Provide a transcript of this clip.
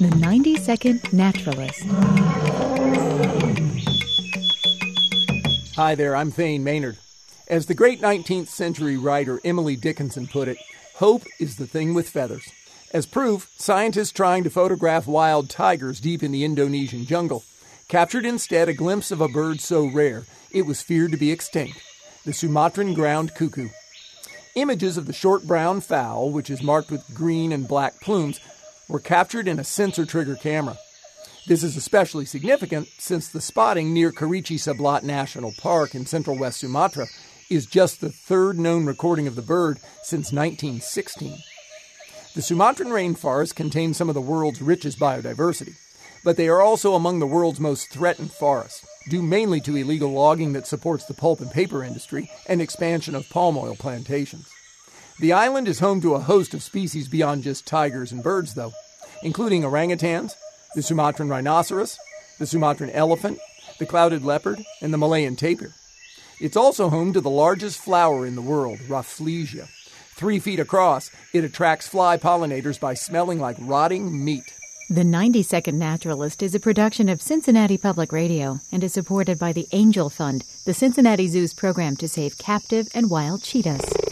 The 90-Second Naturalist. Hi there, I'm Thane Maynard. As the great 19th century writer Emily Dickinson put it, hope is the thing with feathers. As proof, scientists trying to photograph wild tigers deep in the Indonesian jungle captured instead a glimpse of a bird so rare it was feared to be extinct, the Sumatran ground cuckoo. Images of the short brown fowl, which is marked with green and black plumes, were captured in a sensor trigger camera. This is especially significant since the spotting near Kerichi Seblat National Park in central West Sumatra is just the third known recording of the bird since 1916. The Sumatran rainforest contains some of the world's richest biodiversity, but they are also among the world's most threatened forests, due mainly to illegal logging that supports the pulp and paper industry and expansion of palm oil plantations. The island is home to a host of species beyond just tigers and birds, though, including orangutans, the Sumatran rhinoceros, the Sumatran elephant, the clouded leopard, and the Malayan tapir. It's also home to the largest flower in the world, Rafflesia. 3 feet across, it attracts fly pollinators by smelling like rotting meat. The 90-Second Naturalist is a production of Cincinnati Public Radio and is supported by the Angel Fund, the Cincinnati Zoo's program to save captive and wild cheetahs.